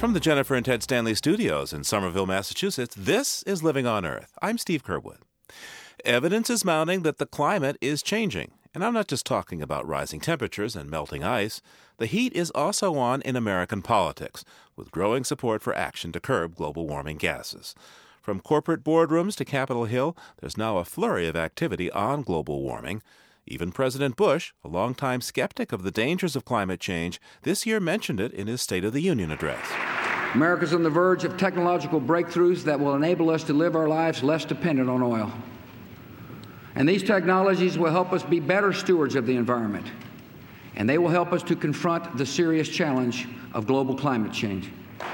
From the Jennifer and Ted Stanley studios in Somerville, Massachusetts, this is Living on Earth. I'm Steve Curwood. Evidence is mounting that the climate is changing. And I'm not just talking about rising temperatures and melting ice. The heat is also on in American politics, with growing support for action to curb global warming gases. From corporate boardrooms to Capitol Hill, there's now a flurry of activity on global warming. Even President Bush, a longtime skeptic of the dangers of climate change, this year mentioned it in his State of the Union address. America's on the verge of technological breakthroughs that will enable us to live our lives less dependent on oil. And these technologies will help us be better stewards of the environment. And they will help us to confront the serious challenge of global climate change.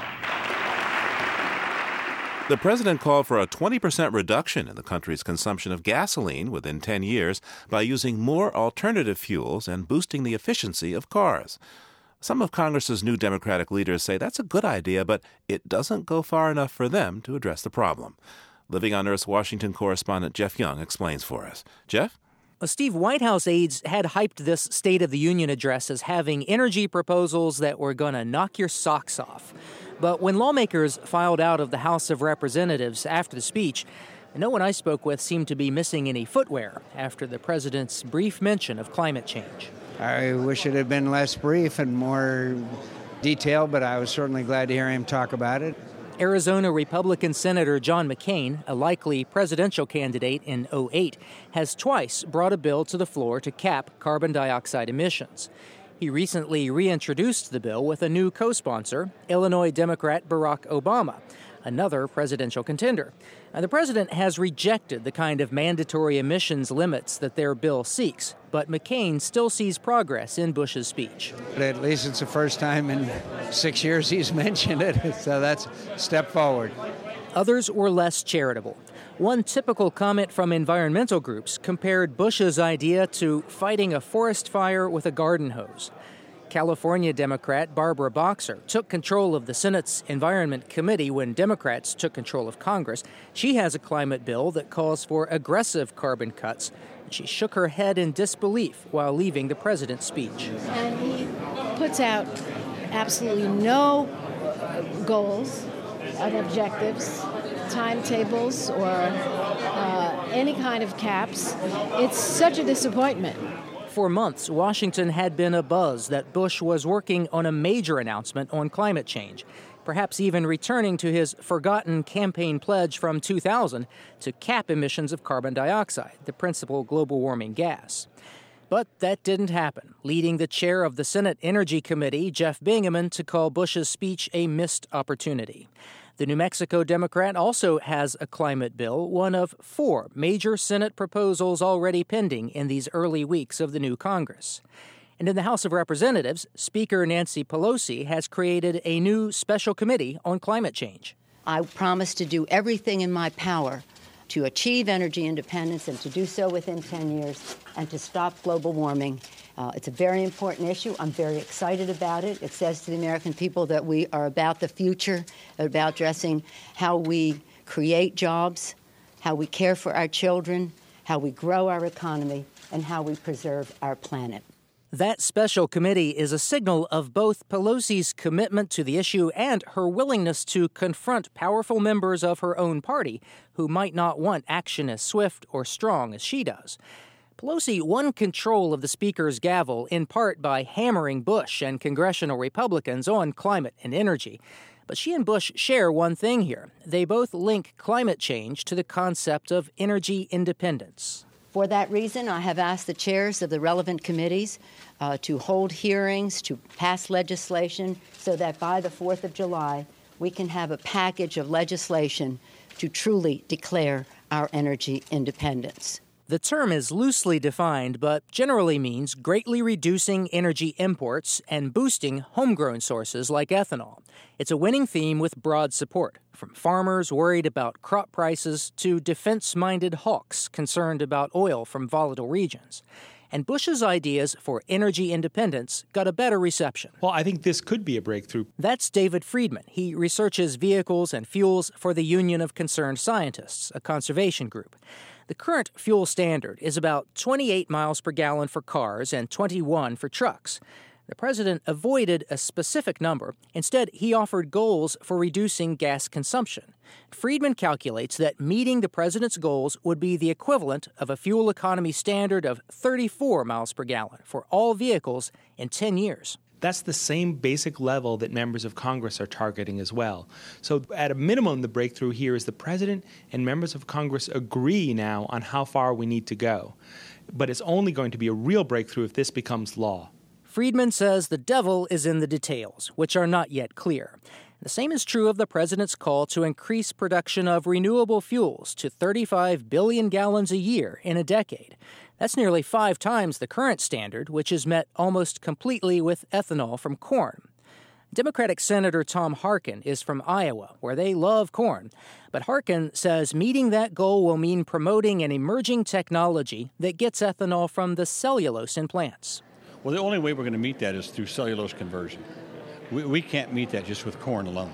The president called for a 20% reduction in the country's consumption of gasoline within 10 years by using more alternative fuels and boosting the efficiency of cars. Some of Congress's new Democratic leaders say that's a good idea, but it doesn't go far enough for them to address the problem. Living on Earth's Washington correspondent Jeff Young explains for us. Jeff? Well, Steve, White House aides had hyped this State of the Union address as having energy proposals that were going to knock your socks off. But when lawmakers filed out of the House of Representatives after the speech, no one I spoke with seemed to be missing any footwear after the president's brief mention of climate change. I wish it had been less brief and more detailed, but I was certainly glad to hear him talk about it. Arizona Republican Senator John McCain, a likely presidential candidate in 2008, has twice brought a bill to the floor to cap carbon dioxide emissions. He recently reintroduced the bill with a new co-sponsor, Illinois Democrat Barack Obama, another presidential contender. Now, the president has rejected the kind of mandatory emissions limits that their bill seeks, but McCain still sees progress in Bush's speech. At least it's the first time in 6 years he's mentioned it, so that's a step forward. Others were less charitable. One typical comment from environmental groups compared Bush's idea to fighting a forest fire with a garden hose. California Democrat Barbara Boxer took control of the Senate's Environment Committee when Democrats took control of Congress. She has a climate bill that calls for aggressive carbon cuts. She shook her head in disbelief while leaving the president's speech. And he puts out absolutely no goals and objectives, timetables, or any kind of caps. It's such a disappointment. For months, Washington had been abuzz that Bush was working on a major announcement on climate change, perhaps even returning to his forgotten campaign pledge from 2000 to cap emissions of carbon dioxide, the principal global warming gas. But that didn't happen, leading the chair of the Senate Energy Committee, Jeff Bingaman, to call Bush's speech a missed opportunity. The New Mexico Democrat also has a climate bill, one of 4 major Senate proposals already pending in these early weeks of the new Congress. And in the House of Representatives, Speaker Nancy Pelosi has created a new special committee on climate change. I promise to do everything in my power to achieve energy independence and to do so within 10 years and to stop global warming. It's a very important issue. I'm very excited about it. It says to the American people that we are about the future, about addressing how we create jobs, how we care for our children, how we grow our economy, and how we preserve our planet. That special committee is a signal of both Pelosi's commitment to the issue and her willingness to confront powerful members of her own party who might not want action as swift or strong as she does. Pelosi won control of the Speaker's gavel in part by hammering Bush and congressional Republicans on climate and energy. But she and Bush share one thing here. They both link climate change to the concept of energy independence. For that reason, I have asked the chairs of the relevant committees to hold hearings, to pass legislation, so that by the 4th of July, we can have a package of legislation to truly declare our energy independence. The term is loosely defined, but generally means greatly reducing energy imports and boosting homegrown sources like ethanol. It's a winning theme with broad support, from farmers worried about crop prices to defense-minded hawks concerned about oil from volatile regions. And Bush's ideas for energy independence got a better reception. Well, I think this could be a breakthrough. That's David Friedman. He researches vehicles and fuels for the Union of Concerned Scientists, a conservation group. The current fuel standard is about 28 miles per gallon for cars and 21 for trucks. The president avoided a specific number. Instead, he offered goals for reducing gas consumption. Friedman calculates that meeting the president's goals would be the equivalent of a fuel economy standard of 34 miles per gallon for all vehicles in 10 years. That's the same basic level that members of Congress are targeting as well. So at a minimum, the breakthrough here is the president and members of Congress agree now on how far we need to go. But it's only going to be a real breakthrough if this becomes law. Friedman says the devil is in the details, which are not yet clear. The same is true of the president's call to increase production of renewable fuels to 35 billion gallons a year in a decade. That's nearly 5 times the current standard, which is met almost completely with ethanol from corn. Democratic Senator Tom Harkin is from Iowa, where they love corn. But Harkin says meeting that goal will mean promoting an emerging technology that gets ethanol from the cellulose in plants. Well, the only way we're going to meet that is through cellulose conversion. We can't meet that just with corn alone.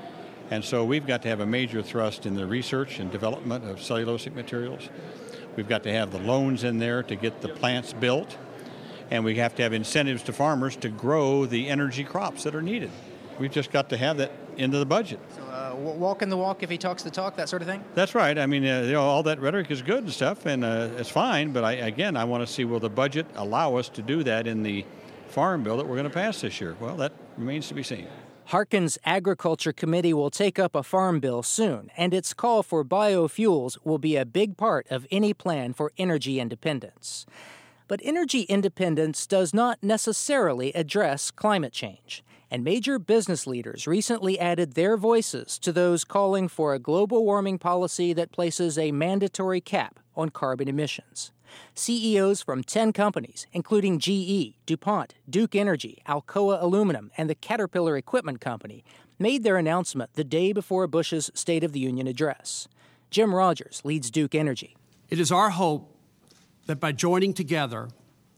And so we've got to have a major thrust in the research and development of cellulosic materials. We've got to have the loans in there to get the plants built. And we have to have incentives to farmers to grow the energy crops that are needed. We've just got to have that into the budget. So walking the walk if he talks the talk, that sort of thing? That's right. I mean, all that rhetoric is good and stuff, and it's fine. But I want to see, will the budget allow us to do that in the farm bill that we're going to pass this year? Well, that remains to be seen. Harkin's Agriculture Committee will take up a farm bill soon, and its call for biofuels will be a big part of any plan for energy independence. But energy independence does not necessarily address climate change, and major business leaders recently added their voices to those calling for a global warming policy that places a mandatory cap on carbon emissions. CEOs from 10 companies, including GE, DuPont, Duke Energy, Alcoa Aluminum, and the Caterpillar Equipment Company, made their announcement the day before Bush's State of the Union address. Jim Rogers leads Duke Energy. It is our hope that by joining together,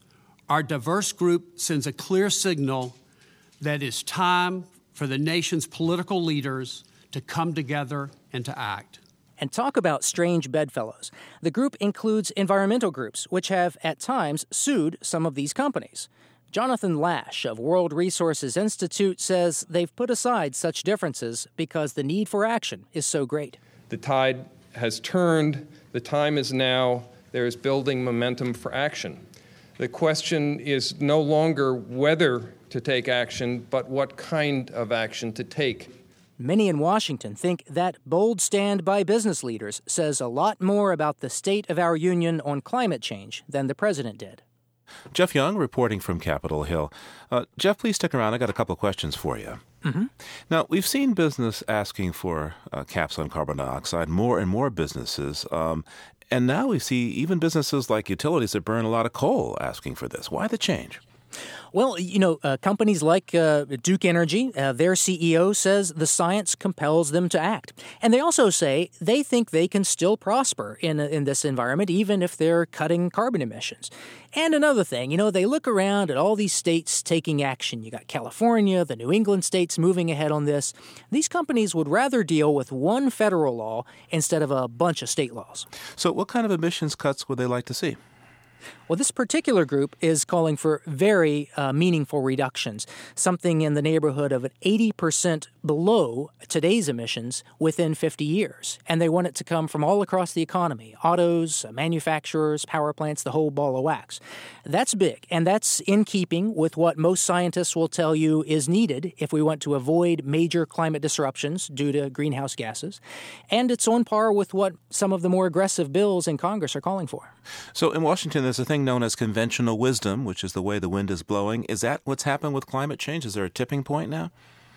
our diverse group sends a clear signal that it's time for the nation's political leaders to come together and to act. And talk about strange bedfellows. The group includes environmental groups, which have, at times, sued some of these companies. Jonathan Lash of World Resources Institute says they've put aside such differences because the need for action is so great. The tide has turned. The time is now. There is building momentum for action. The question is no longer whether to take action, but what kind of action to take. Many in Washington think that bold stand by business leaders says a lot more about the state of our union on climate change than the president did. Jeff Young reporting from Capitol Hill. Jeff, please stick around. I got a couple of questions for you. Mm-hmm. Now, we've seen business asking for caps on carbon dioxide, more and more businesses. And now we see even businesses like utilities that burn a lot of coal asking for this. Why the change? Well, companies like Duke Energy, their CEO says the science compels them to act. And they also say they think they can still prosper in this environment, even if they're cutting carbon emissions. And another thing, they look around at all these states taking action. You got California, the New England states moving ahead on this. These companies would rather deal with one federal law instead of a bunch of state laws. So what kind of emissions cuts would they like to see? Well, this particular group is calling for very meaningful reductions, something in the neighborhood of 80% below today's emissions within 50 years. And they want it to come from all across the economy, autos, manufacturers, power plants, the whole ball of wax. That's big, and that's in keeping with what most scientists will tell you is needed if we want to avoid major climate disruptions due to greenhouse gases. And it's on par with what some of the more aggressive bills in Congress are calling for. So in Washington, there's a thing known as conventional wisdom, which is the way the wind is blowing. Is that what's happened with climate change? Is there a tipping point now?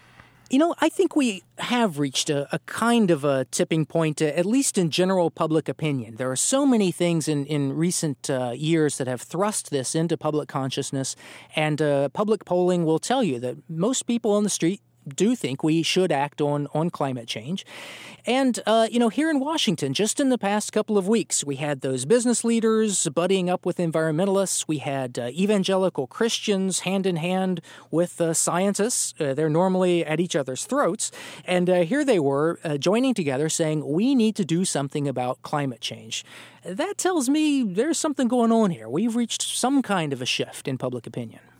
I think we have reached a kind of a tipping point, at least in general public opinion. There are so many things in recent years that have thrust this into public consciousness, and public polling will tell you that most people on the street do think we should act on climate change. And, here in Washington, just in the past couple of weeks, we had those business leaders buddying up with environmentalists. We had evangelical Christians hand in hand with scientists. They're normally at each other's throats. And here they were joining together saying, we need to do something about climate change. That tells me there's something going on here. We've reached some kind of a shift in public opinion.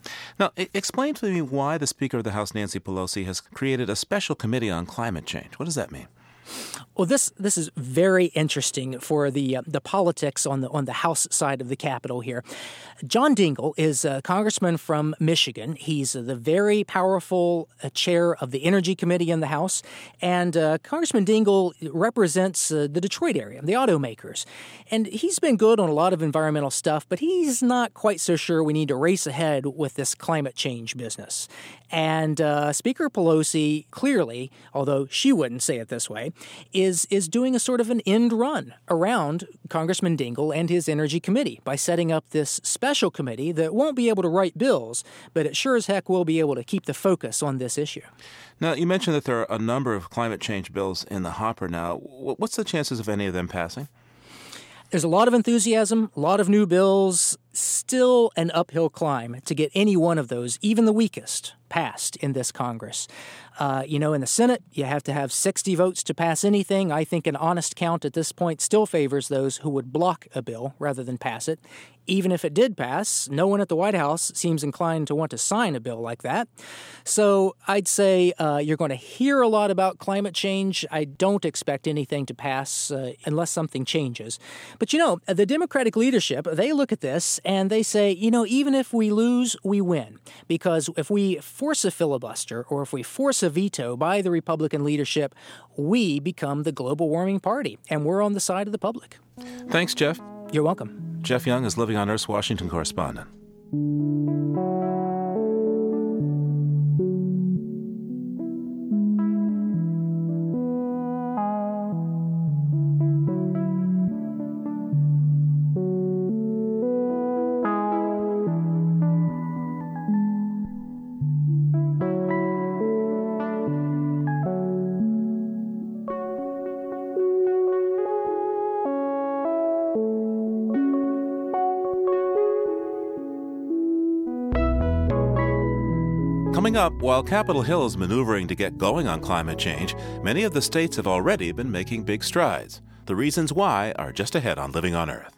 Now, explain to me why the Speaker of the House, Nancy Pelosi, has created a special committee on climate change. What does that mean? Well, this is very interesting for the politics on the House side of the Capitol here. John Dingell is a congressman from Michigan. He's the very powerful chair of the Energy Committee in the House, and Congressman Dingell represents the Detroit area, the automakers. And he's been good on a lot of environmental stuff, but he's not quite so sure we need to race ahead with this climate change business. And Speaker Pelosi clearly, although she wouldn't say it this way, is doing a sort of an end run around Congressman Dingell and his Energy Committee by setting up this special committee that won't be able to write bills, but it sure as heck will be able to keep the focus on this issue. Now, you mentioned that there are a number of climate change bills in the hopper now. What's the chances of any of them passing? There's a lot of enthusiasm, a lot of new bills, still an uphill climb to get any one of those, even the weakest, passed in this Congress. In the Senate, you have to have 60 votes to pass anything. I think an honest count at this point still favors those who would block a bill rather than pass it. Even if it did pass, no one at the White House seems inclined to want to sign a bill like that. So I'd say you're going to hear a lot about climate change. I don't expect anything to pass unless something changes. But, the Democratic leadership, they look at this and they say, even if we lose, we win. Because if we force a filibuster or if we force a veto by the Republican leadership, we become the global warming party. And we're on the side of the public. Thanks, Jeff. You're welcome. Jeff Young is Living on Earth's Washington correspondent. Coming up, while Capitol Hill is maneuvering to get going on climate change, many of the states have already been making big strides. The reasons why are just ahead on Living on Earth.